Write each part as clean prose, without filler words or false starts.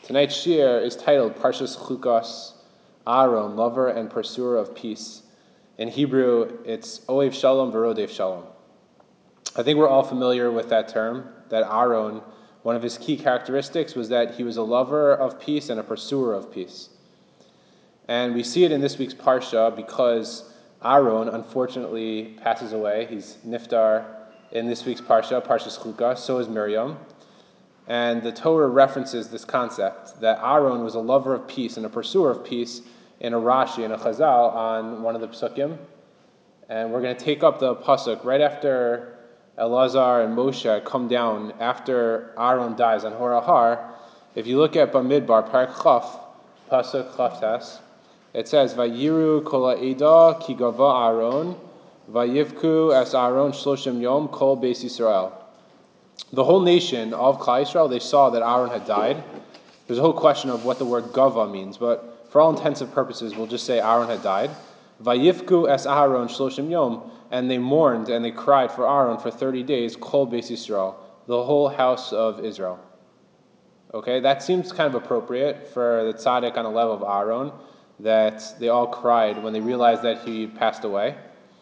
Tonight's shir is titled Parshas Chukas, Aaron, lover and pursuer of peace. In Hebrew, it's Ohev Shalom v'Rodev Shalom. I think we're all familiar with that term, that Aaron, one of his key characteristics was that he was a lover of peace and a pursuer of peace. And we see it in this week's Parsha because Aaron, unfortunately, passes away. He's niftar in this week's Parsha, Parshas Chukas, so is Miriam. And the Torah references this concept, that Aaron was a lover of peace and a pursuer of peace in a Rashi, in a Chazal, on one of the Psukim. And we're going to take up the Pasuk right after Elazar and Moshe come down, after Aaron dies on Hor HaHar. If you look at Bamidbar, Parak Chaf, Pasuk Chavtas, it says, Vayiru kol ha'eda ki gava Aaron, vayivku es Aaron shloshim yom kol beis Yisrael. The whole nation of Klal Yisrael, they saw that Aaron had died. There's a whole question of what the word gava means, but for all intensive purposes, we'll just say Aaron had died. Vayifku es Aaron shloshim yom, and they mourned and they cried for Aaron for 30 days, kol beis Yisrael, the whole house of Israel. Okay, that seems kind of appropriate for the tzaddik on the level of Aaron, that they all cried when they realized that he passed away.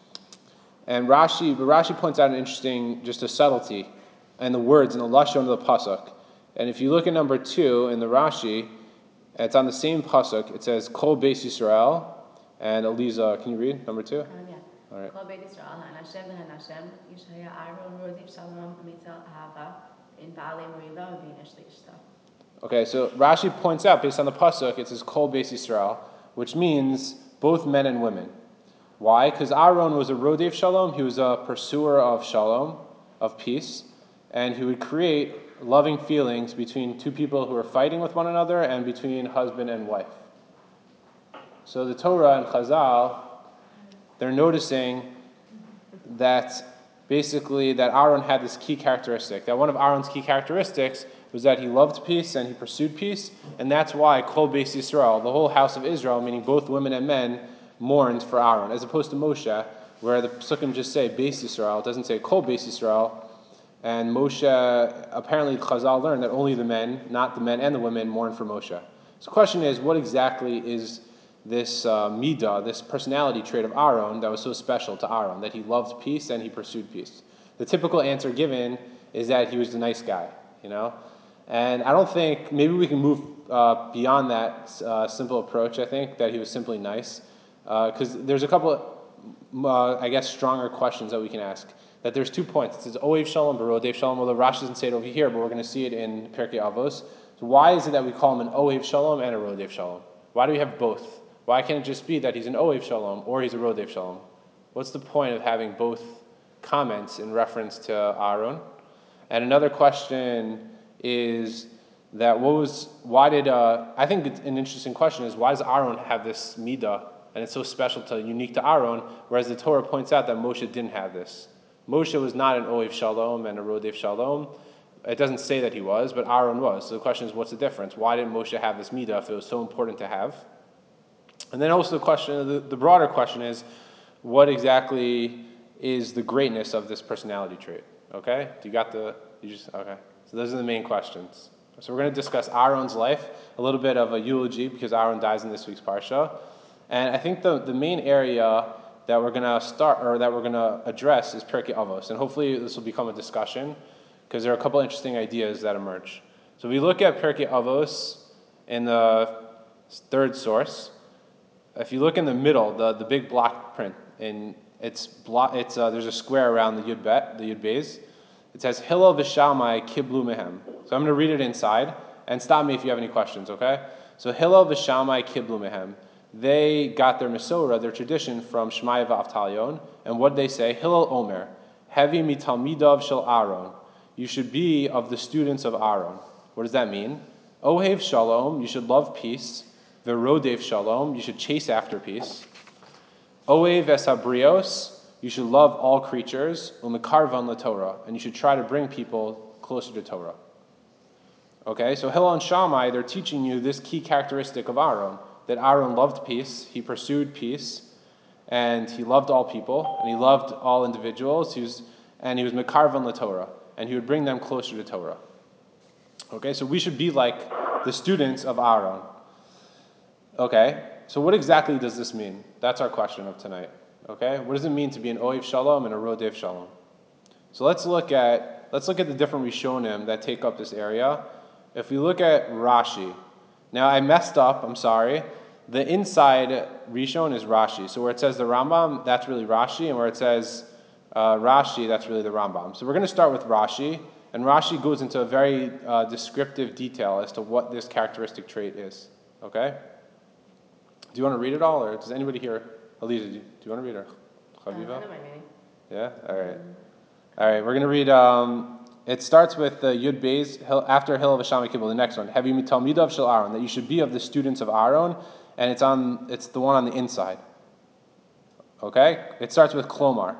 And Rashi points out an interesting, just a subtlety, and the words in the lashon of the pasuk. And if you look at number 2 in the Rashi, it's on the same pasuk. It says Kol Beis Yisrael. And Eliza, can you read number 2? Yeah. All right. Kol Beis Yisrael, Hanashem v'Hanashem, Yishaya Aaron Rodev Shalom Mitzal Ahava in Baalei Merila V'Inish Leishta. Okay, so Rashi points out, based on the pasuk, it says Kol Beis Yisrael, which means both men and women. Why? Because Aaron was a Rodev Shalom. He was a pursuer of Shalom, of peace. And he would create loving feelings between two people who are fighting with one another and between husband and wife. So the Torah and Chazal, they're noticing that basically that Aaron had this key characteristic, that one of Aaron's key characteristics was that he loved peace and he pursued peace, and that's why Kol Beis Yisrael, the whole house of Israel, meaning both women and men, mourned for Aaron, as opposed to Moshe, where the Psukim just say Beis Yisrael, it doesn't say Kol Beis Yisrael. And Moshe, apparently Chazal learned that only the men, not the men and the women, mourn for Moshe. So the question is, what exactly is this midah, this personality trait of Aaron that was so special to Aaron, that he loved peace and he pursued peace? The typical answer given is that he was the nice guy, And I don't think, maybe we can move beyond that simple approach, I think, that he was simply nice. Because there's a couple, stronger questions that we can ask. That there's 2 points. It says Ohev Shalom v'Rodev Shalom. Well, the Rashi doesn't say it over here, but we're going to see it in Pirkei Avos. So why is it that we call him an Ohev Shalom and a Rodev Shalom? Why do we have both? Why can't it just be that he's an Ohev Shalom or he's a Rodev Shalom? What's the point of having both comments in reference to Aaron? And another question is that I think an interesting question is, why does Aaron have this midah, and it's so special unique to Aaron, whereas the Torah points out that Moshe didn't have this. Moshe was not an Ohev Shalom and a Rodev Shalom. It doesn't say that he was, but Aaron was. So the question is, what's the difference? Why didn't Moshe have this midah if it was so important to have? And then also the broader question is, what exactly is the greatness of this personality trait? Okay? Okay. So those are the main questions. So we're going to discuss Aaron's life, a little bit of a eulogy, because Aaron dies in this week's Parsha. And I think the main area that we're going to address is Pirkei Avos, and hopefully this will become a discussion because there are a couple interesting ideas that emerge. So if we look at Pirkei Avos in the third source, if you look in the middle, the big block print, and there's a square around the Yud Beis. It says Hillel v'Shammai kiblu mehem. So I'm going to read it inside, and stop me if you have any questions. Okay? So Hillel v'Shammai kiblu mehem. They got their Mesorah, their tradition, from Shmaya v'Avtalion, and what they say, Hillel Omer, Hevi mitalmidav shel Aaron. You should be of the students of Aaron. What does that mean? Ohev Shalom, you should love peace. Verodev Shalom, you should chase after peace. Ohev es habrios, you should love all creatures. Umekarvan laTorah, and you should try to bring people closer to Torah. Okay, so Hillel and Shammai, they're teaching you this key characteristic of Aaron, that Aaron loved peace, he pursued peace, and he loved all people, and he loved all individuals, he was Mekarvan laTorah, and he would bring them closer to Torah. Okay, so we should be like the students of Aaron. Okay, so what exactly does this mean? That's our question of tonight. Okay, what does it mean to be an Ohev Shalom and a Rodev Shalom? So let's look at the different Rishonim that take up this area. If we look at Rashi, now I messed up. I'm sorry. The inside Rishon is Rashi. So where it says the Rambam, that's really Rashi, and where it says Rashi, that's really the Rambam. So we're going to start with Rashi, and Rashi goes into a very descriptive detail as to what this characteristic trait is. Okay? Do you want to read it all, or does anybody here? Aliza, do you want to read it? I know my meaning. Yeah? All right. All right, we're going to read, it starts with Yud Beis, after Hillel Vashami Kibbutz, the next one. Hevi Talmidav Shel Aaron, that you should be of the students of Aaron, and it's the one on the inside. Okay? It starts with Klomar.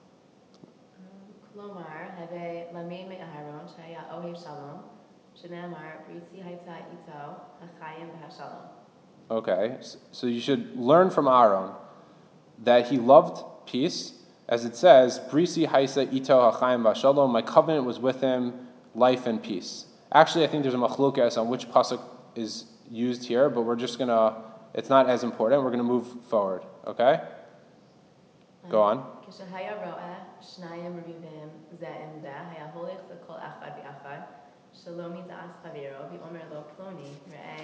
Klomar, Heve Lamin Me Aharon, Shaya Ohev Shalom, Shenamar, Brisi Haita Ito, Hachayim V'Hashalom. Okay, so you should learn from Aaron that he loved peace, as it says, Brisi Haisa Ito Hachayim V'Shalom, my covenant was with him, life and peace. Actually, I think there's a machlokas on which pasuk is used here, but we're just gonna, it's not as important, we're gonna move forward, okay? Go on. כשהיה רואה שניים רביבים זה עם זה, היה הולך לכל אחד ואחד, שלא מתעש חברו, ואומר לו פלוני, ראה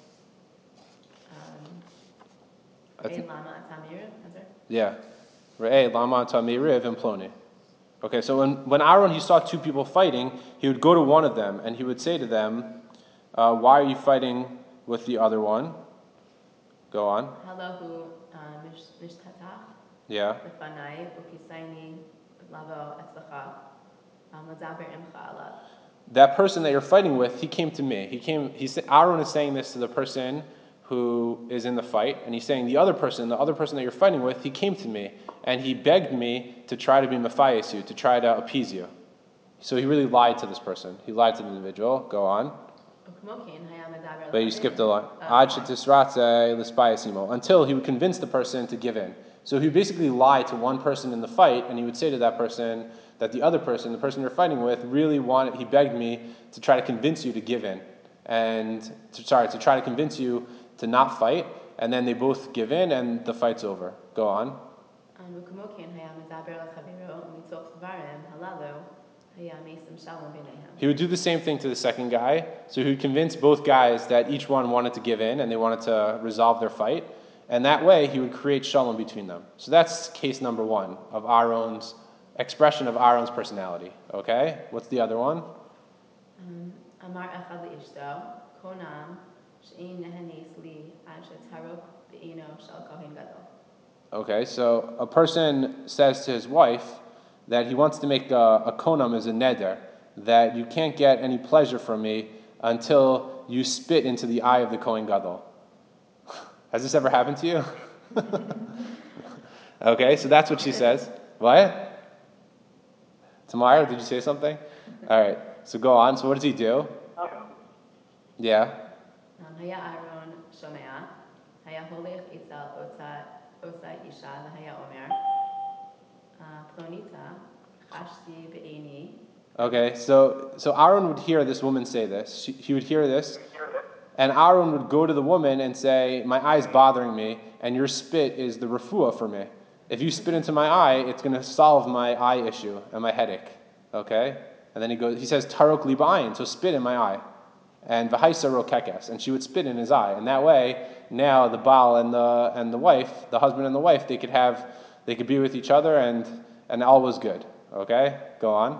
למה אתה מריב? Yeah. Re'eh lama ta meiriv and ploni. Okay, so when Aaron, he saw two people fighting, he would go to one of them and he would say to them, why are you fighting with the other one? Go on. Halahu mishtatach. Yeah. Lefanai ukisayni lavo etzlacha lazaber imcha alav. That person that you're fighting with, he came to me. Aaron is saying this to the person who is in the fight, and he's saying the other person that you're fighting with, he came to me, and he begged me to try to be mephias you, to try to appease you. So he really lied to this person. He lied to the individual. Go on. But you skipped a line. Until he would convince the person to give in. So he would basically lie to one person in the fight, and he would say to that person that the other person, the person you're fighting with, he begged me to try to convince you to give in. To try to convince you to not fight, and then they both give in, and the fight's over. Go on. He would do the same thing to the second guy. So he would convince both guys that each one wanted to give in, and they wanted to resolve their fight. And that way, he would create shalom between them. So that's case number one of Aaron's expression of Aaron's personality. Okay? What's the other one? Amar echad li'ishto, konam, she'in nehanis li ad shetarok be'ino shel kohen gadol. Okay, so a person says to his wife that he wants to make a konam as a neder, that you can't get any pleasure from me until you spit into the eye of the kohen gadol. Has this ever happened to you? Okay, so that's what she says. What? Tamar, did you say something? All right, so go on. So what does he do? Yeah. Haya Aaron shomea, haya holech itzal osa isha haya omer, plonita chashti be'eni. Okay, so Aaron would hear this woman say this. He would hear this, and Aaron would go to the woman and say, my eye's bothering me, and your spit is the refuah for me. If you spit into my eye, it's going to solve my eye issue and my headache. Okay? And then he says, tarok li ba'ayin, so spit in my eye. And v'haisa rokekes, and she would spit in his eye. And that way, now the Baal and the wife, the husband and the wife, they could be with each other, and all was good. Okay? Go on.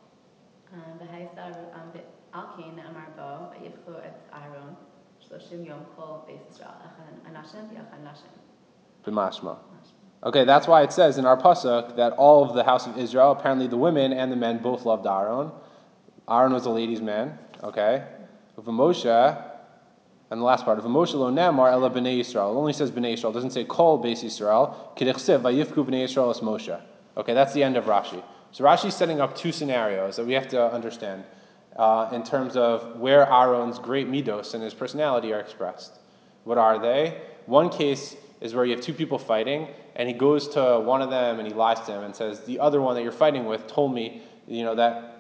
B'mashma. Okay, that's why it says in our pasuk that all of the house of Israel, apparently the women and the men both loved Aaron. Aaron was a ladies' man. Okay. Of Moshe, and the last part of Moshe lo namar ela bnei Yisrael. It only says bnei Yisrael. It doesn't say kol beis Yisrael. K'dichsev vayifku bnei Yisrael es Moshe. Okay, that's the end of Rashi. So Rashi's setting up two scenarios that we have to understand in terms of where Aaron's great midos and his personality are expressed. What are they? One case is where you have two people fighting, and he goes to one of them and he lies to him and says, the other one that you're fighting with told me, that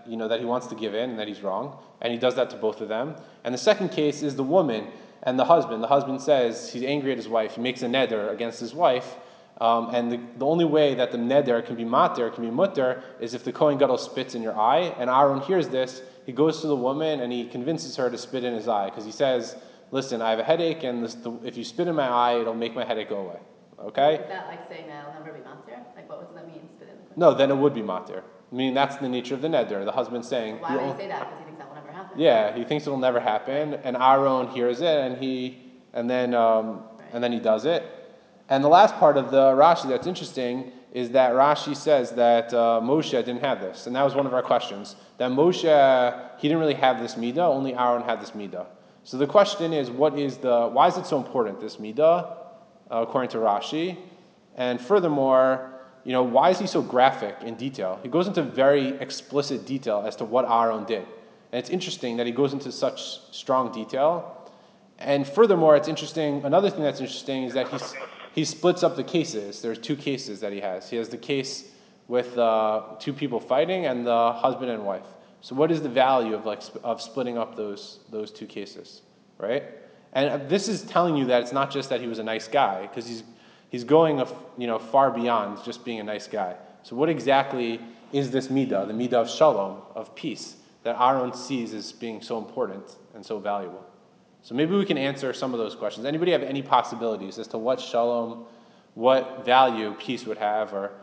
that he wants to give in and that he's wrong, and he does that to both of them. And the second case is the woman and the husband. The husband says he's angry at his wife. He makes a neder against his wife, and the only way that the neder can be mater, can be mutter, is if the Kohen Gadol spits in your eye. And Aaron hears this. He goes to the woman and he convinces her to spit in his eye because he says, "Listen, I have a headache, and if you spit in my eye, it'll make my headache go away." Okay? Is that like saying that it'll never be matir? Like, what does that mean? Spit in the Kohen? No, then it would be matir. I mean, that's the nature of the neder. The husband saying, Why would he say that? Because he thinks that will never happen. yeah, he thinks it'll never happen, and Aaron hears it, and then he does it. And the last part of the Rashi that's interesting is that Rashi says that Moshe didn't have this, and that was one of our questions. That Moshe, he didn't really have this midah, only Aaron had this midah. So the question is, why is it so important, this midah, according to Rashi? And furthermore, why is he so graphic in detail? He goes into very explicit detail as to what Aaron did. And it's interesting that he goes into such strong detail. And furthermore, it's interesting, another thing that's interesting is that he splits up the cases. There's two cases that he has. He has the case with two people fighting and the husband and wife. So what is the value of splitting up those two cases, right? And this is telling you that it's not just that he was a nice guy, because he's going far beyond just being a nice guy. So what exactly is this midah, the midah of shalom, of peace, that Aaron sees as being so important and so valuable? So maybe we can answer some of those questions. Anybody have any possibilities as to what shalom, what value peace would have, or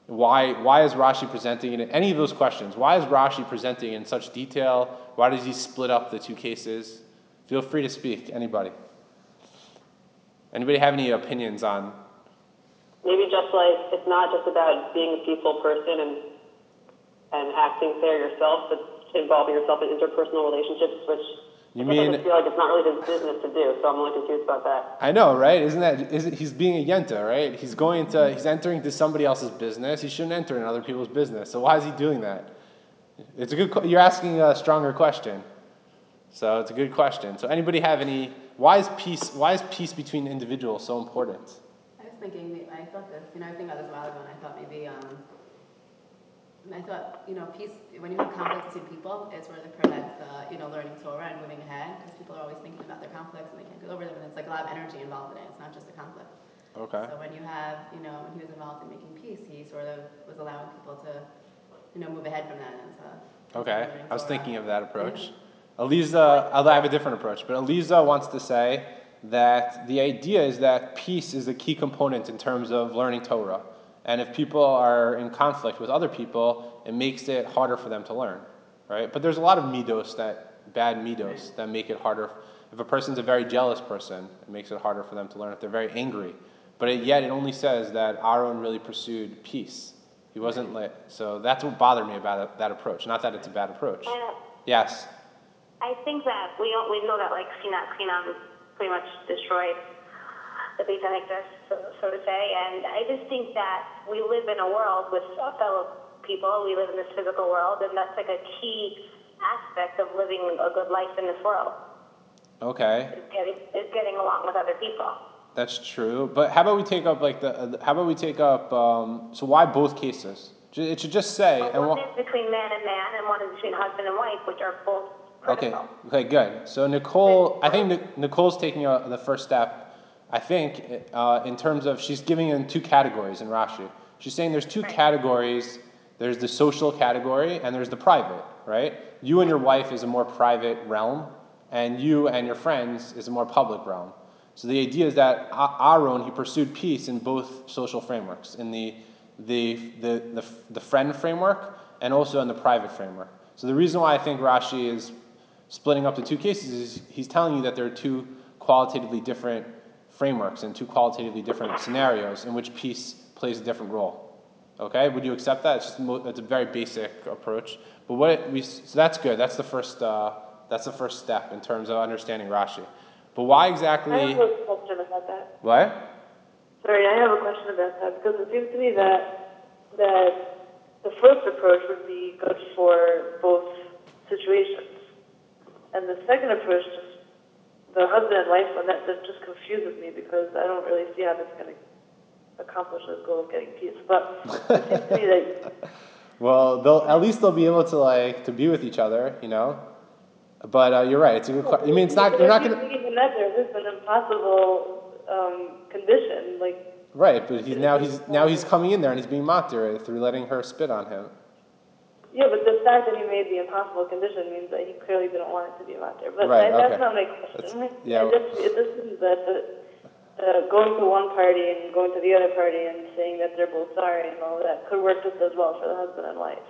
why is Rashi presenting it? Any of those questions. Why is Rashi presenting in such detail? Why does he split up the two cases? Feel free to speak, anybody. Anybody have any opinions on? Maybe just like it's not just about being a peaceful person and acting fair yourself, but involving yourself in interpersonal relationships, which I just feel like it's not really his business to do, so I'm really confused about that. I know, right? He's being a yenta, right? He's entering into somebody else's business. He shouldn't enter in other people's business. So why is he doing that? It's you're asking a stronger question. So it's a good question. So anybody have any, why is peace between individuals so important? I was thinking, I thought this, I was thinking about this a while ago, and I thought maybe, peace, when you have conflicts between people, it sort of prevents learning Torah and moving ahead, because people are always thinking about their conflicts and they can't get over them, and it's like a lot of energy involved in it. It's not just a conflict. Okay. So when you have, when he was involved in making peace, he sort of was allowing people to, move ahead from that and to. Okay, I was thinking of that approach. Aliza, I have a different approach, but Aliza wants to say that the idea is that peace is a key component in terms of learning Torah. And if people are in conflict with other people, it makes it harder for them to learn, right? But there's a lot of bad midos that make it harder. If a person's a very jealous person, it makes it harder for them to learn. If they're very angry, but yet it only says that Aaron really pursued peace. He wasn't lit. So that's what bothered me about that approach. Not that it's a bad approach. Yes. I think that we know that like Sinat Chinam pretty much destroyed the Beit HaMikdash, so to say, and I just think that we live in a world with fellow people. We live in this physical world, and that's like a key aspect of living a good life in this world. Okay. Is getting along with other people. That's true, but how about we take up so why both cases? It should just say. Well, one is between man and man, and one is between husband and wife, which are both critical. Okay, good. So Nicole, I think Nicole's taking the first step. I think in terms of, she's giving in two categories in Rashi. She's saying there's two categories. There's the social category and there's the private, right? You and your wife is a more private realm, and you and your friends is a more public realm. So the idea is that Aaron, he pursued peace in both social frameworks, in the friend framework and also in the private framework. So the reason why I think Rashi is splitting up the two cases is he's telling you that there are two qualitatively different frameworks and two qualitatively different scenarios in which peace plays a different role. Okay, would you accept that? It's a very basic approach, but so that's good. That's the first step in terms of understanding Rashi. But why exactly? I have a question about that. What? Sorry, I have a question about that because it seems to me that the first approach would be good for both situations, and the second approach, just the husband and wife one, that just confuses me because I don't really see how that's going to accomplish the goal of getting peace. But it seems to me that Well, at least they'll be able to be with each other, you know. But you're right. It's a good question. I mean, it's not. You're not gonna. Even that there is an impossible condition. Like, Right, but he's coming in there and he's being matir through letting her spit on him. yeah, but the fact that he made the impossible condition means that he clearly didn't want it to be matir. But Right, that's okay. not my question. Yeah. It just means that going to one party and going to the other party and saying that they're both sorry and all that could work just as well for the husband and wife.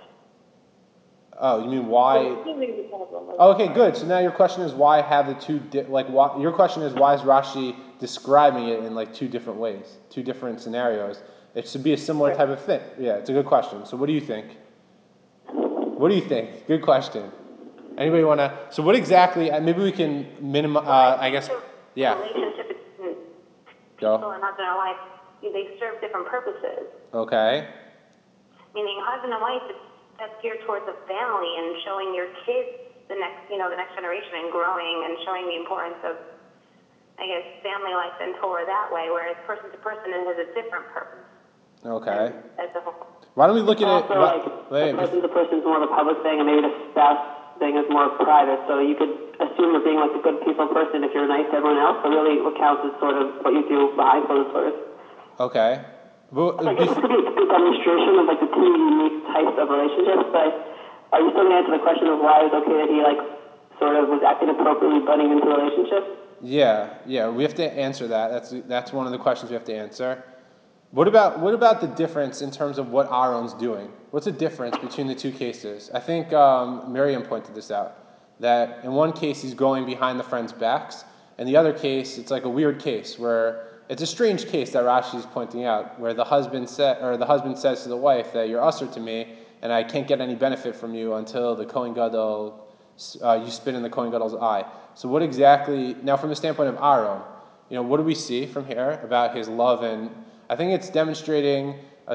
Oh, you mean why? Oh, okay, good. So now your question is why have the two your question is why is Rashi describing it in like two different ways, two different scenarios? It should be a similar type of thing. Yeah, it's a good question. So what do you think? What do you think? Good question. Anybody want to? So what exactly? Maybe we can minimize. I guess. Yeah. Relationship between people and husband and wife, they serve different purposes. Okay. Meaning, husband and wife, that's geared towards a family and showing your kids the next generation and growing and showing the importance of, I guess, family life and Torah that way. Whereas person to person, it has a different purpose. Okay. As a whole. Why don't we look at it? Also, person to person is more of a public thing, and maybe the spouse thing is more private. So you could assume you're being like a good, peaceful person if you're nice to everyone else. But really, what counts is sort of what you do behind closed doors. Okay. Well, I guess this could be a good demonstration of like the two unique types of relationships. But are you still going to answer the question of why it's okay that he sort of was acting appropriately, butting into a relationship? Yeah. We have to answer that. That's one of the questions we have to answer. What about the difference in terms of what Aaron's doing? What's the difference between the two cases? I think Miriam pointed this out, that in one case he's going behind the friends' backs, and the other case it's like a weird case where it's a strange case that Rashi is pointing out, where the husband says to the wife that you're usher to me, and I can't get any benefit from you until the Kohen Gadol, you spit in the Kohen Gadol's eye. So what exactly, now from the standpoint of Aaron, what do we see from here about his love? And I think it's demonstrating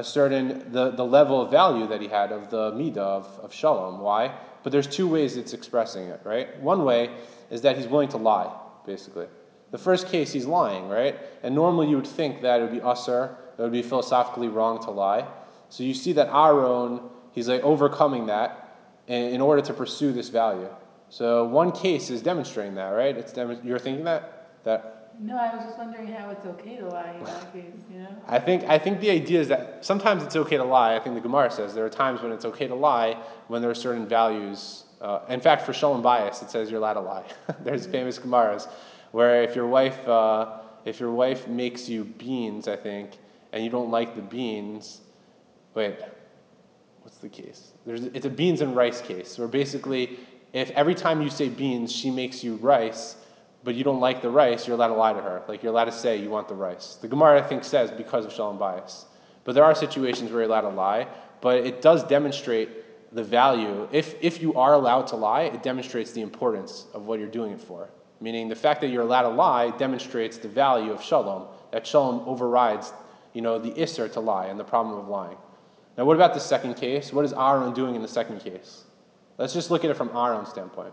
the level of value that he had of the midah of shalom. Why? But there's two ways it's expressing it, right? One way is that he's willing to lie, basically. The first case, he's lying, right? And normally you would think that it would be usher, it would be philosophically wrong to lie. So you see that Aaron, he's like overcoming that in order to pursue this value. So one case is demonstrating that, right? You're thinking that. No, I was just wondering how it's okay to lie in that case, I think the idea is that sometimes it's okay to lie. I think the Gemara says there are times when it's okay to lie when there are certain values. In fact, for shalom bias, it says you're allowed to lie. There's famous Gemaras where if your wife makes you beans, I think, and you don't like the beans, what's the case? It's a beans and rice case, where basically if every time you say beans, she makes you rice, but you don't like the rice, you're allowed to lie to her. Like, you're allowed to say you want the rice. The Gemara, I think, says because of shalom bias. But there are situations where you're allowed to lie, but it does demonstrate the value. If you are allowed to lie, it demonstrates the importance of what you're doing it for. Meaning the fact that you're allowed to lie demonstrates the value of shalom, that shalom overrides, the isser to lie and the problem of lying. Now, what about the second case? What is Aaron doing in the second case? Let's just look at it from Aaron's standpoint.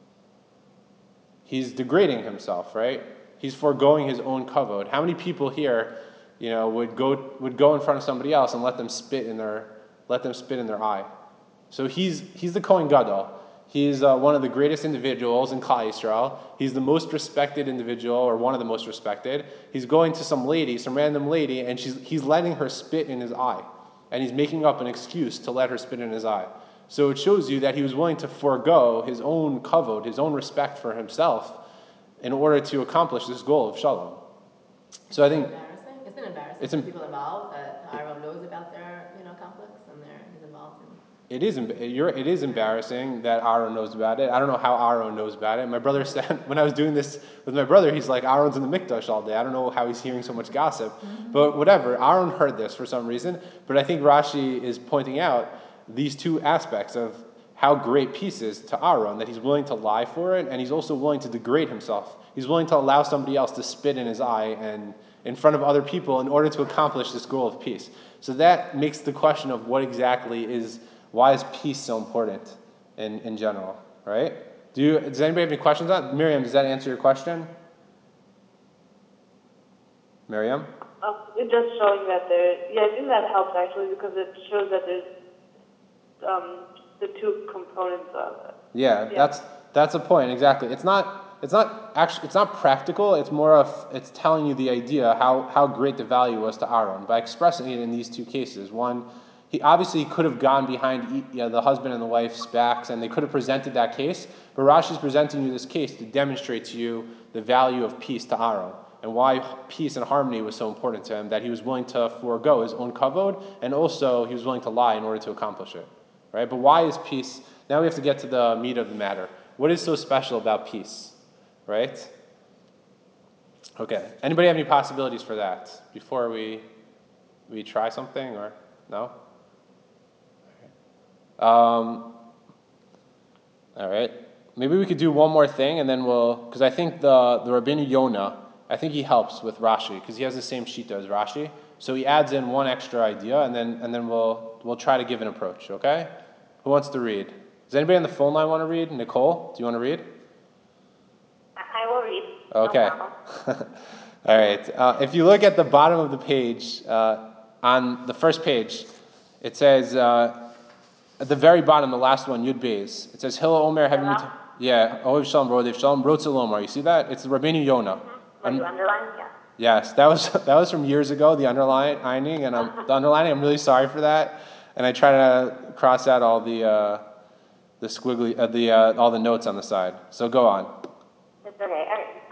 He's degrading himself, right? He's foregoing his own kavod. How many people here, would go in front of somebody else and let them spit in their eye? So he's the Kohen Gadol. He's one of the greatest individuals in Klal Yisrael. He's the most respected individual, or one of the most respected. He's going to some random lady, and he's letting her spit in his eye, and he's making up an excuse to let her spit in his eye. So it shows you that he was willing to forego his own kavod, his own respect for himself, in order to accomplish this goal of shalom. So I think It's embarrassing for people involved that Aaron knows about their conflicts and he's involved in. It is embarrassing that Aaron knows about it. I don't know how Aaron knows about it. My brother said, when I was doing this with my brother, he's like, Aaron's in the mikdash all day. I don't know how he's hearing so much gossip. But whatever, Aaron heard this for some reason. But I think Rashi is pointing out these two aspects of how great peace is to Aaron, that he's willing to lie for it, and he's also willing to degrade himself. He's willing to allow somebody else to spit in his eye and in front of other people in order to accomplish this goal of peace. So that makes the question of why is peace so important in general, right? Does anybody have any questions on it? Miriam, does that answer your question? Miriam? It's just showing that I think that helps actually, because it shows that the two components of it. Yeah, that's a point exactly. It's not practical. It's more of it's telling you the idea how great the value was to Aaron by expressing it in these two cases. One, he obviously could have gone behind the husband and the wife's backs, and they could have presented that case. But Rashi is presenting you this case to demonstrate to you the value of peace to Aaron and why peace and harmony was so important to him that he was willing to forego his own kavod, and also he was willing to lie in order to accomplish it. Right? But why is peace? Now we have to get to the meat of the matter. What is so special about peace? Right? Okay. Anybody have any possibilities for that before we try something or no? All right. Maybe we could do one more thing and then because I think the Rabbeinu Yonah, I think he helps with Rashi because he has the same shita as Rashi. So he adds in one extra idea and then we'll try to give an approach, okay? Who wants to read? Does anybody on the phone line want to read? Nicole, do you want to read? I will read. Okay. No All right. If you look at the bottom of the page, on the first page, it says, at the very bottom, the last one, Yud Beis, it says, Hillel Omer, having Ohev Shalom, Rodev Shalom, Rotzel Omar. You see that? It's the Rabbeinu Yonah. What you underline? Yeah. Yes, that was from years ago, the underlining, and I'm really sorry for that. And I try to cross out all the squiggly, all the notes on the side. So go on. It's okay.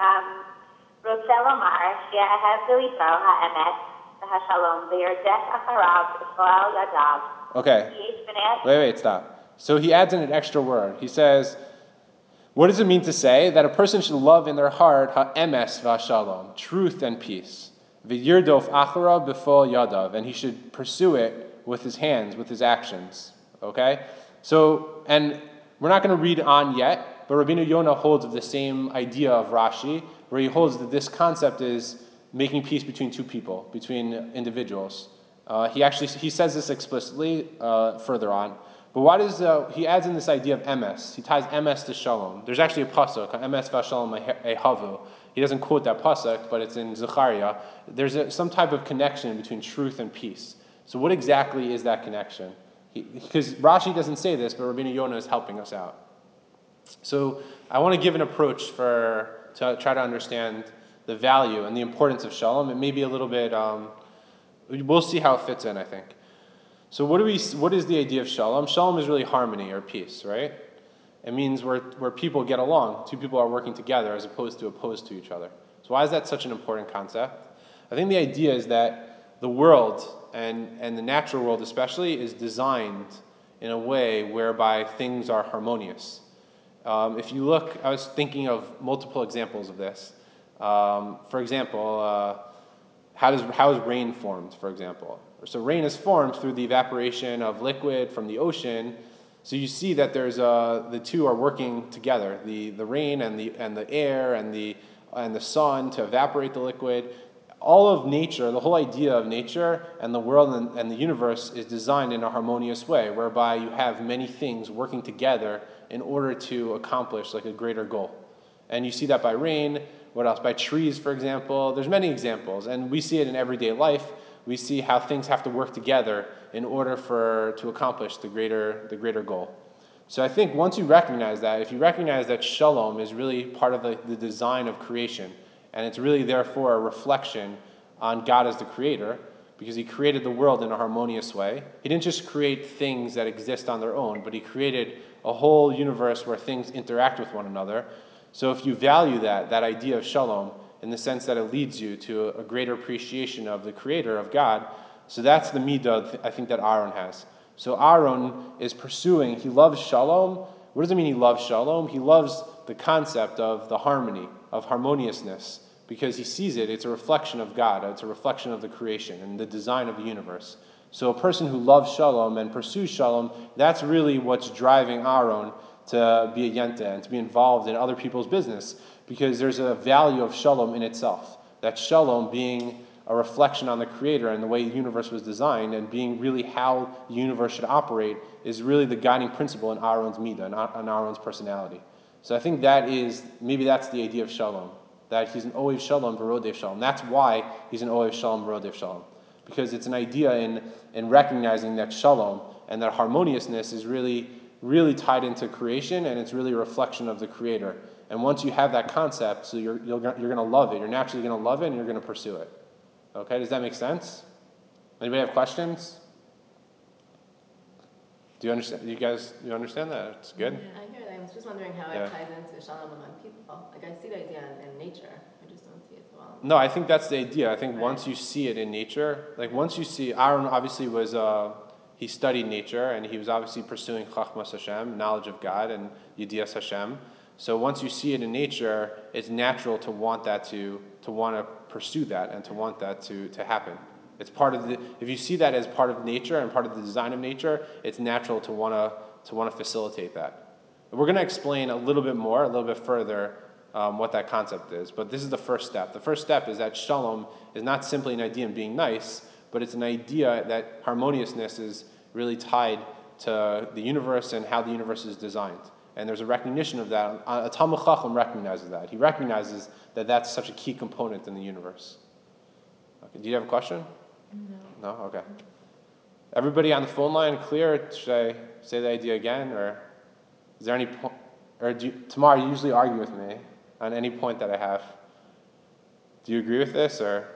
Rotzel Omar, she'ahev Yisrael ha'emet v'hashalom v'yerdech acharav Yisrael yadav. Okay. Wait, stop. So he adds in an extra word. He says, what does it mean to say that a person should love in their heart ha'emes v'hashalom, truth and peace, v'yirdof acharav b'fol yadav, and he should pursue it with his hands, with his actions. Okay? So, and we're not going to read on yet, but Rabbeinu Yonah holds of the same idea of Rashi, where he holds that this concept is making peace between two people, between individuals. He says this explicitly further on. But why does he adds in this idea of emes? He ties emes to shalom. There's actually a pasuk, emes v'shalom ehavu. He doesn't quote that pasuk, but it's in Zechariah. There's some type of connection between truth and peace. So what exactly is that connection? Because Rashi doesn't say this, but Rabbeinu Yonah is helping us out. So I want to give an approach to try to understand the value and the importance of shalom. It may be a little bit. We'll see how it fits in, I think. So what is the idea of shalom? Shalom is really harmony or peace, right? It means where people get along. Two people are working together as opposed to each other. So why is that such an important concept? I think the idea is that the world, and the natural world especially, is designed in a way whereby things are harmonious. If you look, I was thinking of multiple examples of this. For example, how is rain formed, for example? So rain is formed through the evaporation of liquid from the ocean. So you see that there's the two are working together, the rain and the air and the sun to evaporate the liquid. All of nature, the whole idea of nature and the world and the universe is designed in a harmonious way, whereby you have many things working together in order to accomplish like a greater goal. And you see that by rain. What else? By trees, for example. There's many examples, and we see it in everyday life. We see how things have to work together in order to accomplish the greater goal. So I think once you recognize that, if you recognize that shalom is really part of the design of creation, and it's really therefore a reflection on God as the creator, because he created the world in a harmonious way. He didn't just create things that exist on their own, but he created a whole universe where things interact with one another. So if you value that idea of shalom, in the sense that it leads you to a greater appreciation of the creator, of God, so that's the midah I think that Aaron has. So Aaron is pursuing, he loves shalom. What does it mean he loves shalom? He loves the concept of the harmony, of harmoniousness, because he sees it's a reflection of God, it's a reflection of the creation and the design of the universe. So a person who loves shalom and pursues shalom, that's really what's driving Aaron to be a yenta and to be involved in other people's business, because there's a value of shalom in itself. That shalom being a reflection on the creator and the way the universe was designed, and being really how the universe should operate, is really the guiding principle in Aaron's midah, in Aaron's personality. So I think maybe that's the idea of shalom, that he's an ohev shalom v'rodev shalom. That's why he's an ohev shalom v'rodev shalom, because it's an idea in recognizing that shalom, and that harmoniousness is really, really tied into creation, and it's really a reflection of the Creator. And once you have that concept, so you're going to love it. You're naturally going to love it, and you're going to pursue it. Okay, does that make sense? Anybody have questions? Do you understand? You understand that? It's good. Yeah, I hear that. I was just wondering how it ties into shalom among people. Like I see the idea in nature, I just don't see it so well. No, I think that's the idea. I think once you see it in nature, like once you see, Aaron obviously was, he studied nature, and he was obviously pursuing Chachmas Hashem, knowledge of God, and Yedias Hashem. So once you see it in nature, it's natural to want that to want to pursue that and to want that to happen. It's part of if you see that as part of nature and part of the design of nature, it's natural to want to facilitate that. We're going to explain a little bit more, a little bit further, what that concept is. But this is the first step. The first step is that shalom is not simply an idea of being nice, but it's an idea that harmoniousness is really tied to the universe and how the universe is designed. And there's a recognition of that. A Talmud Chacham recognizes that. He recognizes that that's such a key component in the universe. Okay. Do you have a question? No? Okay. Everybody on the phone line clear? Should I say the idea again? Or is there any point? Or tomorrow you usually argue with me on any point that I have. Do you agree with this? Or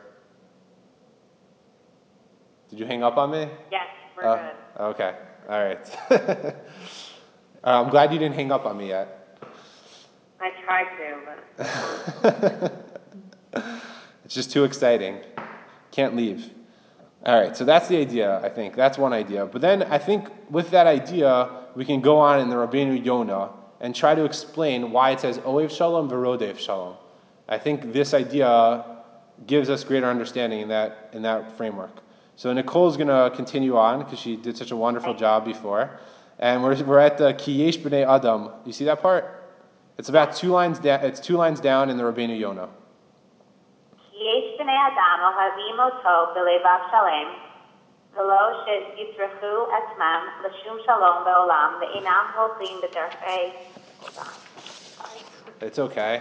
did you hang up on me? Yes, we're good. Okay. All right. I'm glad you didn't hang up on me yet. I tried to, but It's just too exciting. Can't leave. All right, so that's the idea, I think. That's one idea. But then I think with that idea, we can go on in the Rabbeinu Yonah and try to explain why it says Oev Shalom v'Rodev Shalom. I think this idea gives us greater understanding in that framework. So Nicole's going to continue on because she did such a wonderful job before. And we're at the Ki Yesh B'nei Adam. You see that part? It's about 2 lines down. It's 2 lines down in the Rabbeinu Yonah. יש בני אדם אוהבים אותו בלבב שלם, ולא שיצרכו עצמם לשום שלום בעולם, ואינם הולכים בדרכי... It's okay.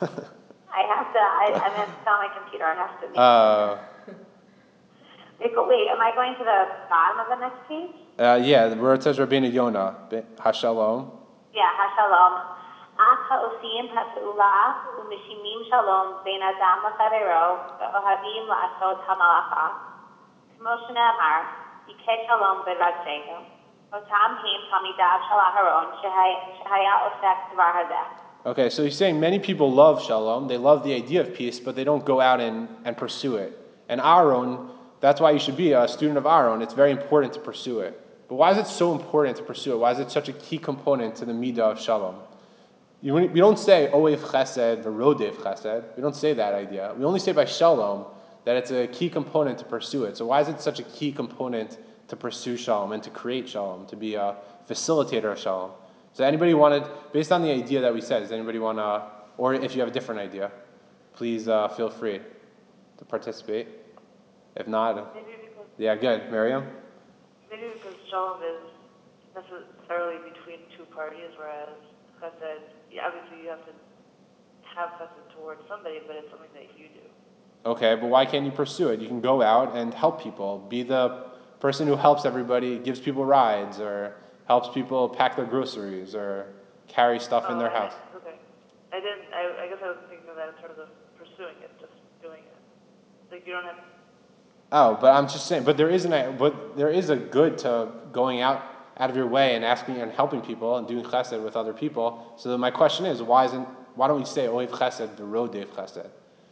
I'm going to tell my computer, I have to... Wait, am I going to the bottom of the next page? Yeah, where it says Rabbeinu Yonah, HaShalom. Yeah, HaShalom. אך העושים הפעולה ומשימים שלום בין אדם לחברו ואוהבים לעשות המלאכה. כמו שנאמר, יקה שלום ברג'ינו. אותם הם תלמידיו של אהרון שהיה עוסק דבר הזה. Okay, so he's saying many people love shalom, they love the idea of peace, but they don't go out and pursue it. And Aaron, that's why you should be a student of Aaron. It's very important to pursue it. But why is it so important to pursue it? Why is it such a key component to the midah of shalom? We don't say Oev Chesed v'Rodev Chesed. We don't say that idea. We only say by Shalom that it's a key component to pursue it. So why is it such a key component to pursue Shalom and to create Shalom, to be a facilitator of Shalom? So anybody wanted, based on the idea that we said, does anybody want to, or if you have a different idea, please feel free to participate. If not, yeah, good. Miriam? Maybe because Shalom is necessarily between two parties, whereas Chesed, obviously you have to have chesed towards somebody, but it's something that you do. Okay, but why can't you pursue it? You can go out and help people. Be the person who helps everybody, gives people rides, or helps people pack their groceries, or carry stuff in their house. Okay. I guess I was thinking of that in terms of pursuing it, just doing it. Like you don't have... Oh, but I'm just saying, but there is a good to going out of your way and asking and helping people and doing chesed with other people. So my question is, why don't we say Oev Chesed v'Rodev Chesed?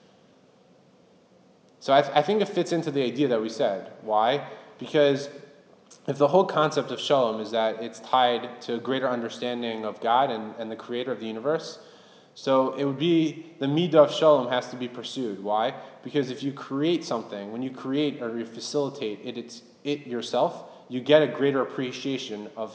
So I think it fits into the idea that we said. Why? Because if the whole concept of Shalom is that it's tied to a greater understanding of God and the creator of the universe, so it would be, the midah of Shalom has to be pursued. Why? Because if you create something, when you create or you facilitate it yourself, you get a greater appreciation of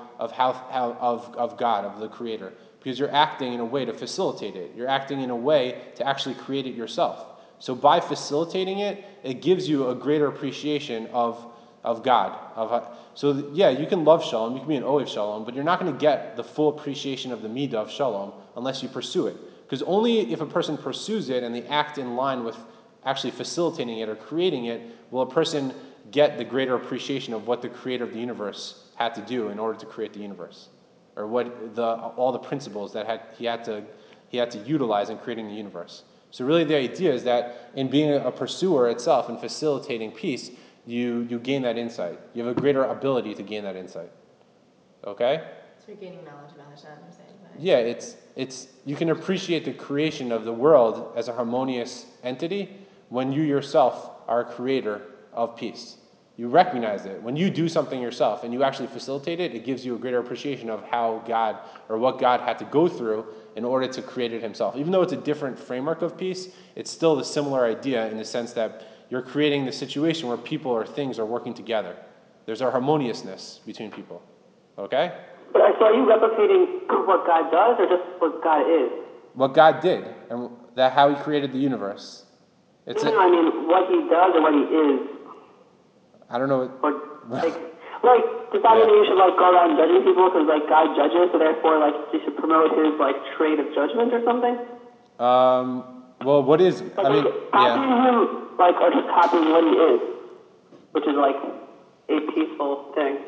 of God, of the Creator, because you're acting in a way to facilitate it. You're acting in a way to actually create it yourself. So by facilitating it, it gives you a greater appreciation of God. So yeah, you can love Shalom, you can be an Oev Shalom, but you're not going to get the full appreciation of the midah of Shalom unless you pursue it. Because only if a person pursues it and they act in line with actually facilitating it or creating it, will a person get the greater appreciation of what the creator of the universe had to do in order to create the universe, or what all the principles that he had to utilize in creating the universe. So really the idea is that in being a pursuer itself and facilitating peace, you gain that insight. You have a greater ability to gain that insight. Okay? So you're gaining knowledge about Hashem, you're saying, right? Yeah, it's you can appreciate the creation of the world as a harmonious entity when you yourself are a creator of peace. You recognize it. When you do something yourself and you actually facilitate it, it gives you a greater appreciation of how God, or what God had to go through in order to create it himself. Even though it's a different framework of peace, it's still the similar idea in the sense that you're creating the situation where people or things are working together. There's a harmoniousness between people. Okay? So are you replicating what God does or just what God is? What God did, and that how he created the universe. I mean what he does or what he is. I don't know. Or, does that mean that you should go around judging people because God judges, so therefore you should promote his trait of judgment or something? Well, what is? Copying him, or just copying what he is, which is a peaceful thing.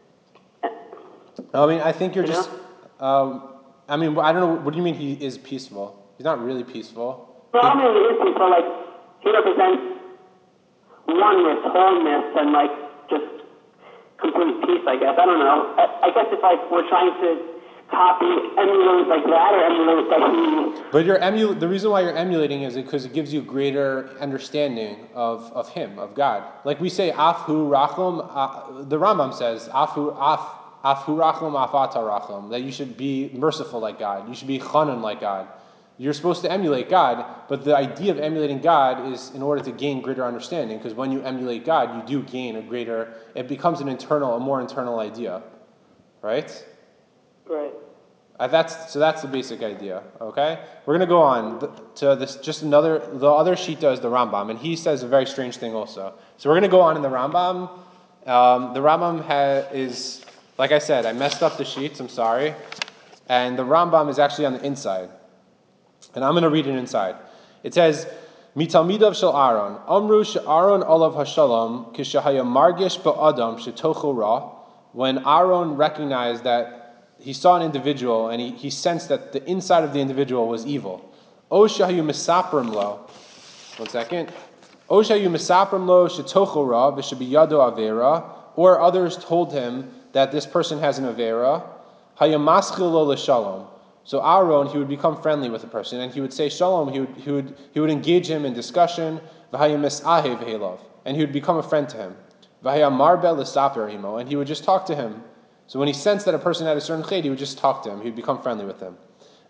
I mean, I think you're just. I mean, I don't know. What do you mean he is peaceful? He's not really peaceful. Well, I mean, he is peaceful. He represents oneness, wholeness, and just complete peace, I guess. I don't know. I guess it's we're trying to emulate that, or emulate that he... But the reason why you're emulating is because it gives you greater understanding of him, of God. Like we say, Afhu Rachum, the Rambam says, Afhu Rachum, Afata Rachum, that you should be merciful like God. You should be Chanun like God. You're supposed to emulate God, but the idea of emulating God is in order to gain greater understanding, because when you emulate God, you do gain it becomes a more internal idea, right? Right. That's the basic idea, okay? We're going to go on to this, the other Shita is the Rambam, and he says a very strange thing also. So we're going to go on in the Rambam. The Rambam is, like I said, I messed up the sheets, I'm sorry, and the Rambam is actually on the inside. And I'm going to read it inside. It says, Mitalmidav shel Aaron, Amru she'Aaron olav hashalom, kishahaya margish ba'adam shetocho ra. When Aaron recognized that he saw an individual and he sensed that the inside of the individual was evil. O shahayu misaprim lo. One second. O shahayu misaprim lo shetocho ra v'shebiyado avera. Or others told him that this person has an avera. Hayamaschil lo l'shalom. So Aaron, he would become friendly with the person, and he would say shalom. He would engage him in discussion, and he would become a friend to him. And he would just talk to him. So when he sensed that a person had a certain chayd, he would just talk to him. He would become friendly with him.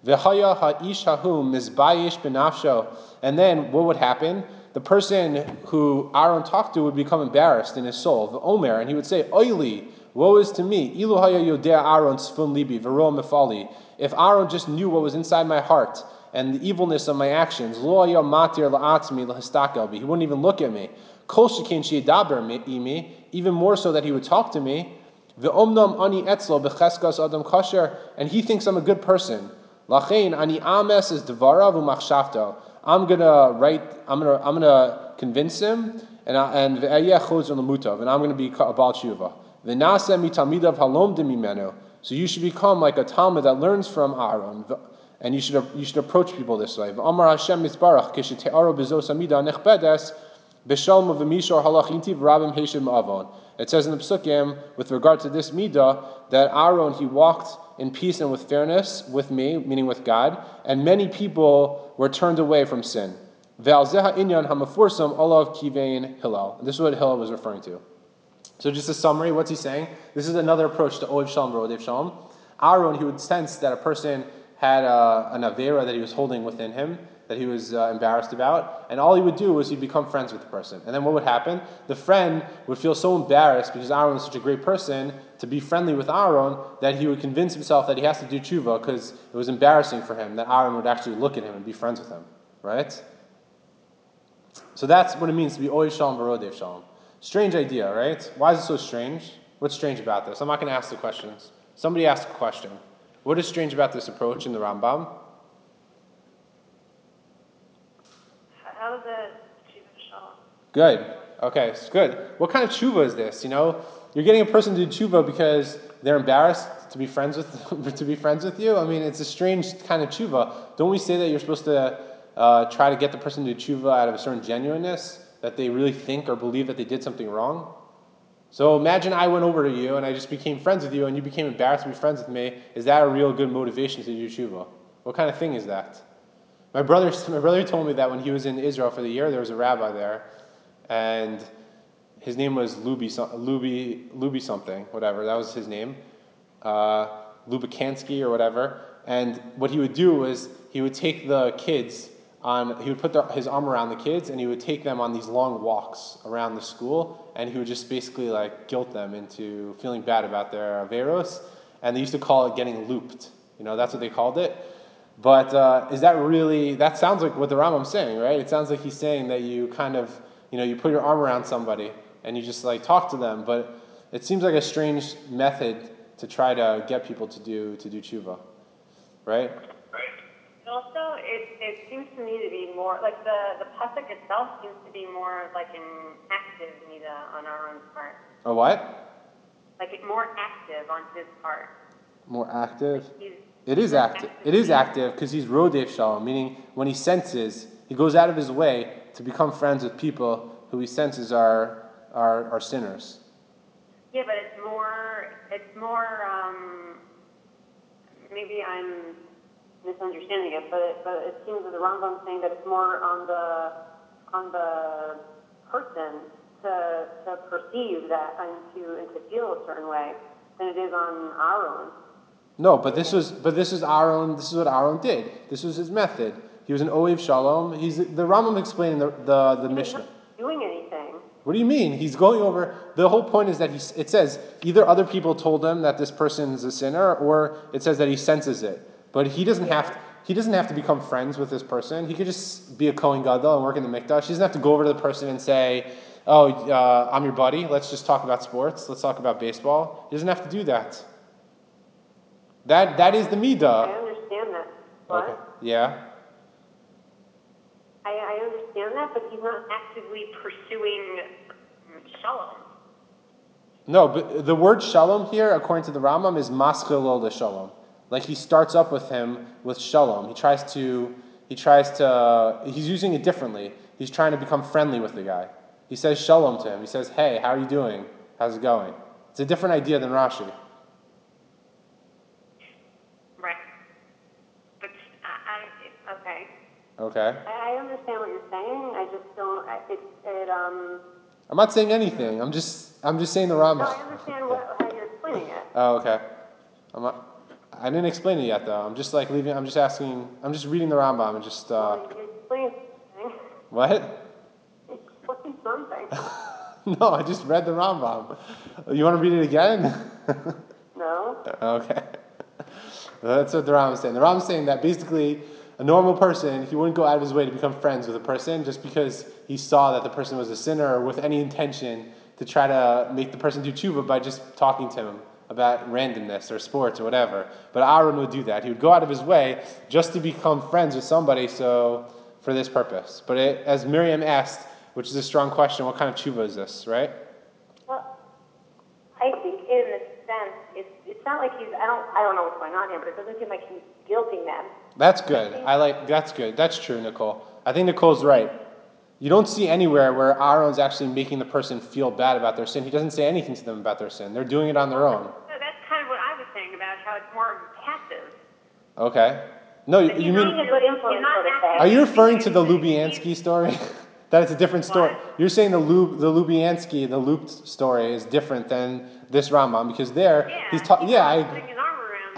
And then what would happen? The person who Aaron talked to would become embarrassed in his soul. And he would say, Oili, woe is to me. If Aaron just knew what was inside my heart and the evilness of my actions, he wouldn't even look at me. Even more so that he would talk to me. And he thinks I'm a good person. I'm gonna convince him, and I'm gonna be a Baal Tshuva. So you should become like a Talmud that learns from Aaron, and you should approach people this way. It says in the Psukim, with regard to this midah, that Aaron, he walked in peace and with fairness with me, meaning with God, and many people were turned away from sin. This is what Hillel was referring to. So just a summary, what's he saying? This is another approach to Ohev Shalom, Rodev Shalom. Aaron, he would sense that a person had an avera that he was holding within him, that he was embarrassed about, and all he would do was he'd become friends with the person. And then what would happen? The friend would feel so embarrassed because Aaron was such a great person to be friendly with Aaron that he would convince himself that he has to do tshuva because it was embarrassing for him that Aaron would actually look at him and be friends with him, right? So that's what it means to be Ohev Shalom, Rodev Shalom. Strange idea, right? Why is it so strange? What's strange about this? I'm not going to ask the questions. Somebody asked a question. What is strange about this approach in the Rambam? How does it achieve shalom? Good. Okay, it's good. What kind of tshuva is this? You know, you're getting a person to do tshuva because they're embarrassed to be friends with to be friends with you. I mean, it's a strange kind of tshuva. Don't we say that you're supposed to try to get the person to do tshuva out of a certain genuineness, that they really think or believe that they did something wrong? So imagine I went over to you and I just became friends with you and you became embarrassed to be friends with me. Is that a real good motivation to do tshuva? What kind of thing is that? My brother told me that when he was in Israel for the year, there was a rabbi there, and his name was Luby something, whatever. That was his name, Lubikansky or whatever. And what he would do was he would take the kids on. He would put his arm around the kids, and he would take them on these long walks around the school, and he would just basically like guilt them into feeling bad about their averos. And they used to call it getting looped. You know, that's what they called it. But is that really? That sounds like what the Rambam's saying, right? It sounds like he's saying that you kind of, you know, you put your arm around somebody and you just like talk to them. But it seems like a strange method to try to get people to do tshuva, right? Also, it seems to me to be more like the pasuk itself seems to be more like an active nida on our own part. A what? Like more active on his part. More active. Like it is active. It is active because he's rodef shalom, meaning when he senses, he goes out of his way to become friends with people who he senses are sinners. Yeah, but it's more. Maybe I'm misunderstanding it, but it seems that the Rambam saying that it's more on the person to perceive that and to feel a certain way than it is on our own. No, but this is Aaron. This is what Aaron did. This was his method. He was an Oev Shalom. The Rambam explaining the Mishnah. He's not doing anything. What do you mean? He's going over. The whole point is that it says either other people told him that this person is a sinner, or it says that he senses it. But he doesn't have. He doesn't have to become friends with this person. He could just be a Kohen Gadol and work in the mikdash. He doesn't have to go over to the person and say, "Oh, I'm your buddy. Let's just talk about sports. Let's talk about baseball." He doesn't have to do that. That is the midah. I understand that. What? Okay. Yeah. I understand that, but he's not actively pursuing shalom. No, but the word shalom here, according to the Rambam, is maschil le shalom. Like he starts up with him with shalom. He's using it differently. He's trying to become friendly with the guy. He says shalom to him. He says, "Hey, how are you doing? How's it going?" It's a different idea than Rashi. Right. But okay. Okay. I understand what you're saying. I just don't. I'm not saying anything. I'm just saying the Rambam. No, I understand how you're explaining it. Oh, okay. I didn't explain it yet, though. I'm just like leaving. I'm just asking. I'm just reading the Rambam and just. Well, you explained something. What? Explain something. No, I just read the Rambam. You want to read it again? No. Okay. That's what the Rambam is saying. The Rambam is saying that basically a normal person, he wouldn't go out of his way to become friends with a person just because he saw that the person was a sinner or with any intention to try to make the person do tshuva by just talking to him about randomness or sports or whatever. But Aaron would do that. He would go out of his way just to become friends with somebody for this purpose. But as Miriam asked, which is a strong question, what kind of tshuva is this, right? Well, I think in a sense, it's not like I don't know what's going on here, but it doesn't seem like he's guilting them. That's good. That's good. That's true, Nicole. I think Nicole's right. You don't see anywhere where Aaron's actually making the person feel bad about their sin. He doesn't say anything to them about their sin. They're doing it on their own. So that's kind of what I was saying about how it's more passive. Okay. No, you mean... Are you referring to the Lubiansky story? That it's a different story. What? You're saying the Lubiansky, the looped story is different than this Rambam because he's talking... Yeah, putting his arm around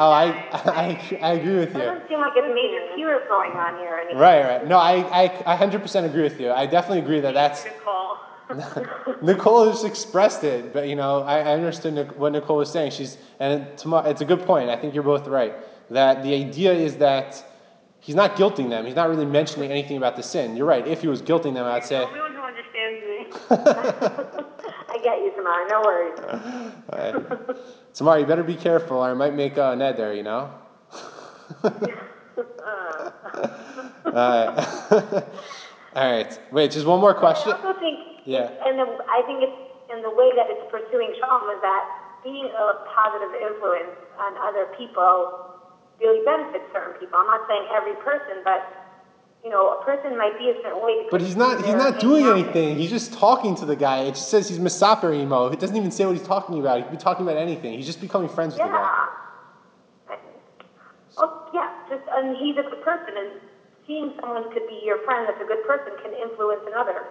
I agree with you. It doesn't seem like a major tears going on here or anything. Right. No, I 100% agree with you. I definitely agree that that's... Nicole. Nicole just expressed it, but I understood what Nicole was saying. It's a good point. I think you're both right. That the idea is that he's not guilting them. He's not really mentioning anything about the sin. You're right. If he was guilting them, I'd say... The only one who understands me. I get you, Tamar. No worries. Right. Tamar, you better be careful or I might make a ned there, All right. All right. Wait, just one more question. I also think Yeah. I think it's in the way that it's pursuing shalom is that being a positive influence on other people really benefits certain people. I'm not saying every person, but a person might be a certain way because But he's not doing anything. He's just talking to the guy. It just says he's misaper emo. It doesn't even say what he's talking about. He could be talking about anything. He's just becoming friends with the guy. And he's a good person, and seeing someone could be your friend that's a good person can influence another.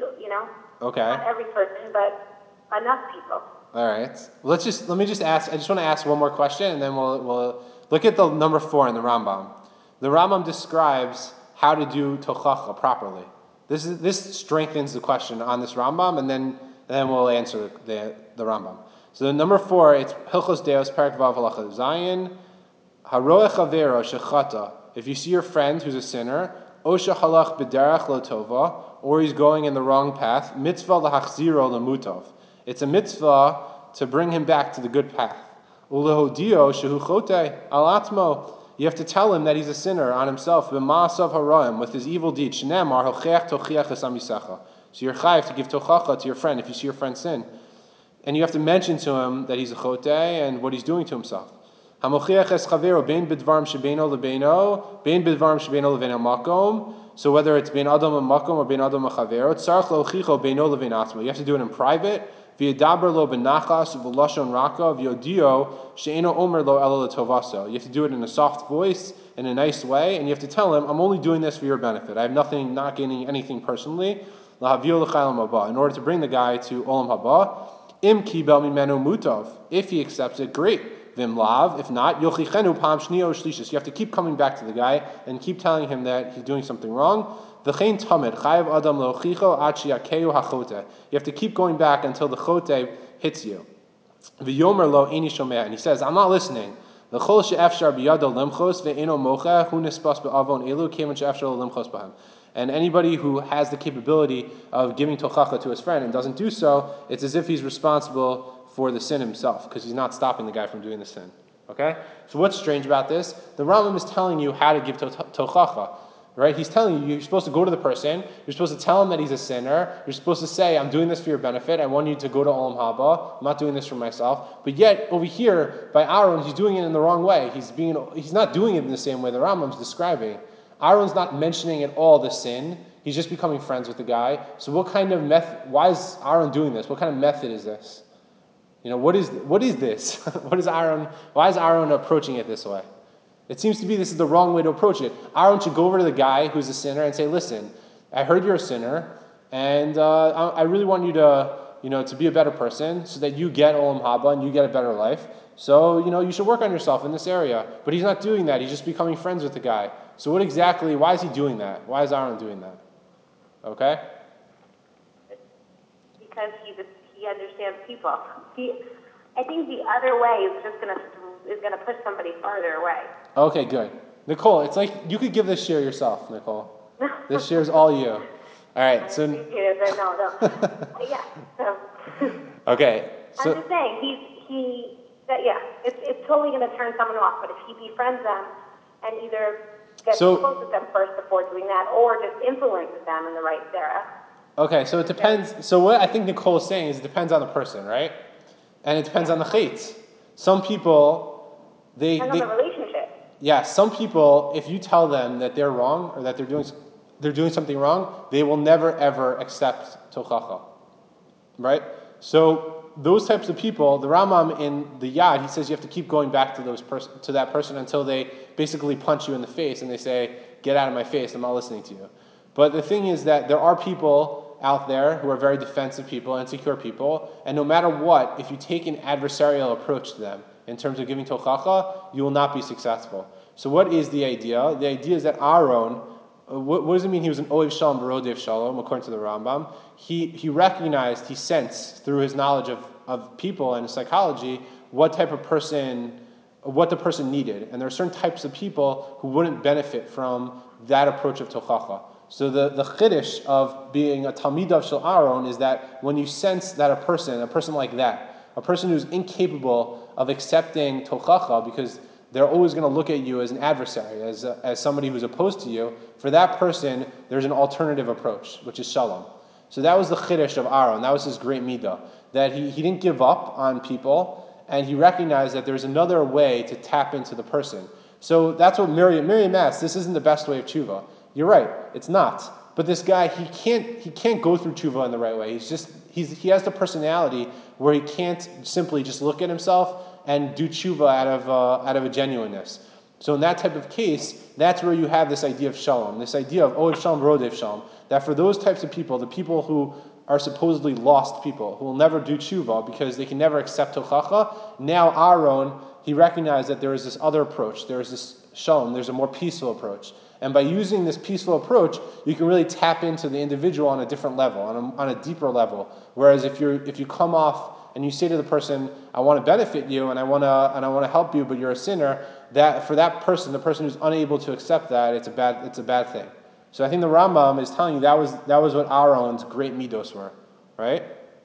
Okay. Not every person, but enough people. All right. Let me just ask. I just want to ask one more question, and then we'll look at the number 4 in the Rambam. The Rambam describes how to do tochacha properly. This strengthens the question on this Rambam, and then we'll answer the Rambam. So the number 4, it's Hilchos Deos Parak Vav Halacha Zayin. Haroech Avero Shechata. If you see your friend who's a sinner, Osha Halach B'derach Lo Tova, or he's going in the wrong path, Mitzvah Lahachziro Lemutov. It's a mitzvah to bring him back to the good path. Ulehodio Shehu Chote Al Atmo. You have to tell him that he's a sinner on himself, B'ma'asav Haraim, with his evil deed. Shneimar Hocheach Tochiach Esamisecha. So you're chayiv to give tochacha to your friend if you see your friend sin. And you have to mention to him that he's a chote and what he's doing to himself. Hamochiach es chavero bein bidvarim shebeino lebeino, bein bidvarim shebeino lebeino makom. So whether it's bein adam and makom or bein adam and chavero, tzarich lochicho beino lebein atmo. You have to do it in private. V'yedaber lo benachas v'lashon raka v'yodio she'eno omer lo ela letovaso. You have to do it in a soft voice, in a nice way, and you have to tell him, I'm only doing this for your benefit. I have not gaining anything personally. Lahavio l'chaylam haba. In order to bring the guy to olam haba. Im kibel mimenu mutov. If he accepts it, great. Vim lav. If not, yochichenu pam shnio shlishis. You have to keep coming back to the guy and keep telling him that he's doing something wrong. V'chein tamid chayav adam lochicho ad sheyakeu hachote. You have to keep going back until the chote hits you. V'yomer lo eini shomeh. And he says, I'm not listening. V'chol she'efshar biyado limchos ve'eno mocha hu nispas be'avon elu kemen she'efshar lo limchos b'hem. And anybody who has the capability of giving tochacha to his friend and doesn't do so, it's as if he's responsible for the sin himself, because he's not stopping the guy from doing the sin. Okay? So what's strange about this? The Rambam is telling you how to give tochacha. Right? He's telling you, you're supposed to go to the person, you're supposed to tell him that he's a sinner, you're supposed to say, I'm doing this for your benefit, I want you to go to Olam Haba, I'm not doing this for myself. But yet, over here, by Aaron, he's doing it in the wrong way. He's not doing it in the same way the Rambam's describing. Aaron's not mentioning at all the sin. He's just becoming friends with the guy. So what kind of method, why is Aaron doing this? What kind of method is this? What is this? Why is Aaron approaching it this way? It seems to be this is the wrong way to approach it. Aaron should go over to the guy who's a sinner and say, listen, I heard you're a sinner, and I really want you to be a better person so that you get Olam Haba and you get a better life. So, you should work on yourself in this area. But he's not doing that. He's just becoming friends with the guy. So why is he doing that? Why is Aaron doing that? Okay? Because he understands people. I think the other way is just going to push somebody farther away. Okay, good. Nicole, it's like you could give this share yourself, Nicole. This share is all you. All right, so... No. Yeah. So. Okay. So, I'm just saying, it's totally going to turn someone off, but if he befriends them and either gets close with them first before doing that, or just influences them in the right era. Okay, so it depends. So what I think Nicole is saying is it depends on the person, right? And it depends on the chait. Some people, on the relationship. Yeah, some people, if you tell them that they're wrong or that they're doing something wrong, they will never ever accept tochacha, right? So those types of people, the Rambam in the Yad, he says you have to keep going back to that person until they basically punch you in the face and they say, "Get out of my face! I'm not listening to you." But the thing is that there are people out there who are very defensive people, insecure people, and no matter what, if you take an adversarial approach to them in terms of giving tochacha, you will not be successful. So what is the idea? The idea is that Aaron, what does it mean he was an Ohev Shalom, Rodev Shalom, according to the Rambam? He recognized, he sensed through his knowledge of people and psychology what the person needed. And there are certain types of people who wouldn't benefit from that approach of tochacha. So the chiddush of being a Talmidav Shel Aaron is that when you sense that a person like that, a person who's incapable of accepting tochacha because they're always going to look at you as an adversary, as somebody who's opposed to you, for that person, there's an alternative approach, which is shalom. So that was the chiddush of Aaron. That was his great midah. That he didn't give up on people, and he recognized that there's another way to tap into the person. So that's what Miriam asked. This isn't the best way of tshuva. You're right, it's not. But this guy, he can't go through tshuva in the right way. He has the personality where he can't simply just look at himself and do tshuva out of a genuineness. So in that type of case, that's where you have this idea of shalom, this idea of ohev shalom, rodev shalom, that for those types of people, the people who are supposedly lost people, who will never do tshuva because they can never accept tochacha, now Aaron, he recognized that there is this other approach, there is this shalom, there's a more peaceful approach. And by using this peaceful approach, you can really tap into the individual on a different level, on a deeper level. Whereas if you come off and you say to the person, I want to benefit you and I want to help you, but you're a sinner, that for that person, the person who's unable to accept that, it's a bad thing. So I think the Rambam is telling you that was what Aaron's great midos were, right?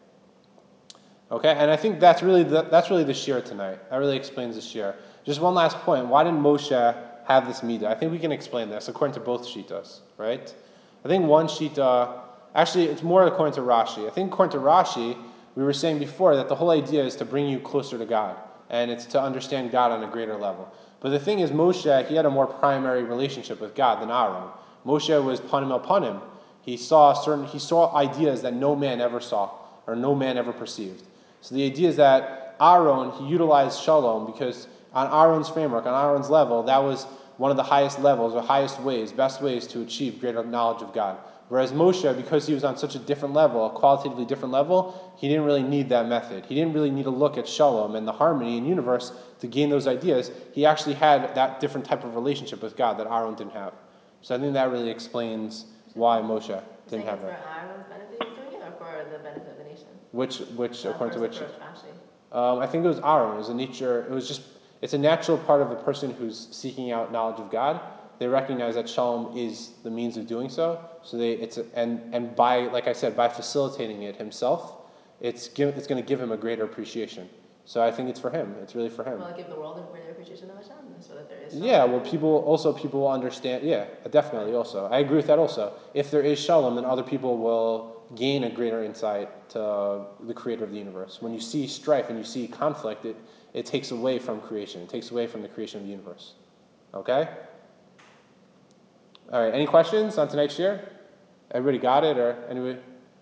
Okay, and I think that's really the shir tonight. That really explains the shir. Just one last point. Why didn't Moshe have this midah? I think we can explain this according to both shitas, right? I think one shita, actually it's more according to Rashi. I think according to Rashi, we were saying before that the whole idea is to bring you closer to God, and it's to understand God on a greater level. But the thing is, Moshe, he had a more primary relationship with God than Aaron. Moshe was panim el panim. He saw ideas that no man ever saw, or no man ever perceived. So the idea is that Aaron, he utilized shalom because on Aaron's framework, on Aaron's level, that was one of the highest levels, or highest ways, best ways to achieve greater knowledge of God. Whereas Moshe, because he was on such a different level, a qualitatively different level, he didn't really need that method. He didn't really need to look at shalom and the harmony in the universe to gain those ideas. He actually had that different type of relationship with God that Aaron didn't have. So I think that really explains why Moshe didn't have that. For Aaron's benefit he's doing it, or for the benefit of the nation? Which according to which? Rashi. I think it was Aaron. It's a natural part of a person who's seeking out knowledge of God. They recognize that shalom is the means of doing so. So and by, like I said, by facilitating it himself, it's going to give him a greater appreciation. So I think it's for him. It's really for him. Well, give the world a greater appreciation of Hashem, so that there is. Yeah, well, people will understand. Yeah, definitely. Also, I agree with that. Also, if there is shalom, then other people will gain a greater insight to the Creator of the universe. When you see strife and you see conflict, it takes away from creation. It takes away from the creation of the universe. Okay. All right. Any questions on tonight's share? Everybody got it, or anybody?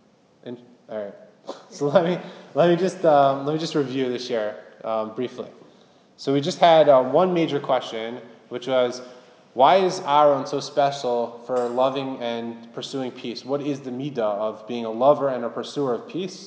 All right. So let me just review the share briefly. So we just had one major question, which was, why is Aaron so special for loving and pursuing peace? What is the midah of being a lover and a pursuer of peace?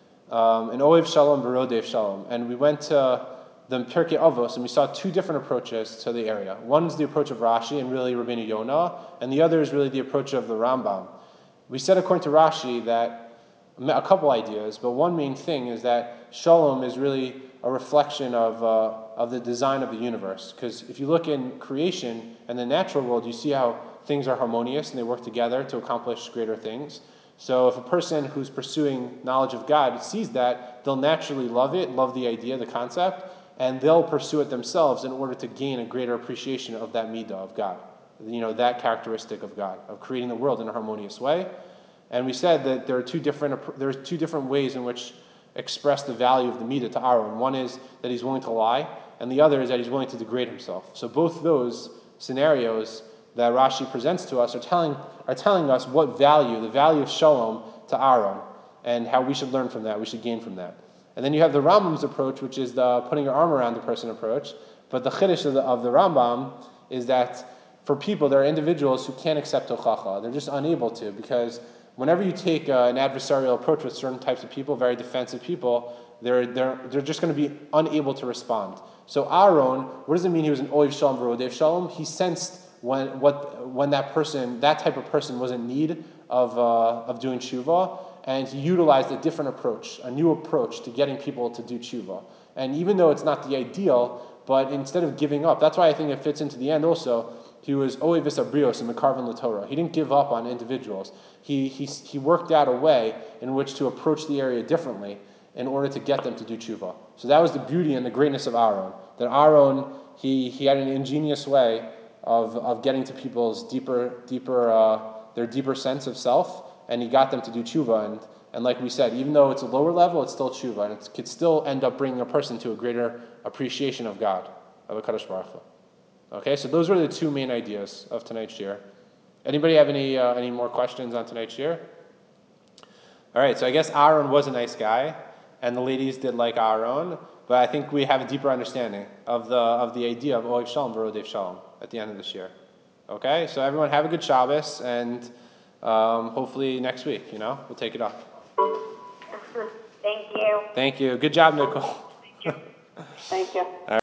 And ohev shalom v'rodev shalom. And we went to the Pirkei Avos, and we saw two different approaches to the area. One is the approach of Rashi and really Rabbeinu Yonah, and the other is really the approach of the Rambam. We said according to Rashi that a couple ideas, but one main thing is that shalom is really a reflection of the design of the universe. Because if you look in creation and the natural world, you see how things are harmonious and they work together to accomplish greater things. So if a person who's pursuing knowledge of God sees that, they'll naturally love it, love the idea, the concept, and they'll pursue it themselves in order to gain a greater appreciation of that midah of God. That characteristic of God, of creating the world in a harmonious way. And we said that there's two different ways in which express the value of the midah to Aaron. One is that he's willing to lie, and the other is that he's willing to degrade himself. So both those scenarios that Rashi presents to us are telling us what value, the value of shalom to Aaron, and how we should learn from that, we should gain from that. And then you have the Rambam's approach, which is the putting your arm around the person approach. But the chiddush of the Rambam is that for people, there are individuals who can't accept tochacha. They're just unable to, because whenever you take an adversarial approach with certain types of people, very defensive people, they're just going to be unable to respond. So Aaron, what does it mean he was an ohev shalom v'rodev shalom? He sensed when that type of person was in need of doing tshuva, and he utilized a different approach, a new approach to getting people to do tshuva. And even though it's not the ideal, but instead of giving up, that's why I think it fits into the end also. He was ohev abrios and mekarven l'Torah. He didn't give up on individuals. He worked out a way in which to approach the area differently in order to get them to do tshuva. So that was the beauty and the greatness of Aaron. That Aaron, he had an ingenious way of getting to people's deeper sense of self, and he got them to do tshuva. And like we said, even though it's a lower level, it's still tshuva, and it could still end up bringing a person to a greater appreciation of God, of HaKadosh Baruch Hu. Okay, so those were the two main ideas of tonight's shir. Anybody have any more questions on tonight's shir? All right, so I guess Aaron was a nice guy, and the ladies did like Aaron, but I think we have a deeper understanding of the idea of Ohev Shalom v'Rodev Shalom at the end of this year. Okay, so everyone have a good Shabbos, and hopefully next week, we'll take it up. Thank you. Thank you. Good job, Nicole. Thank you.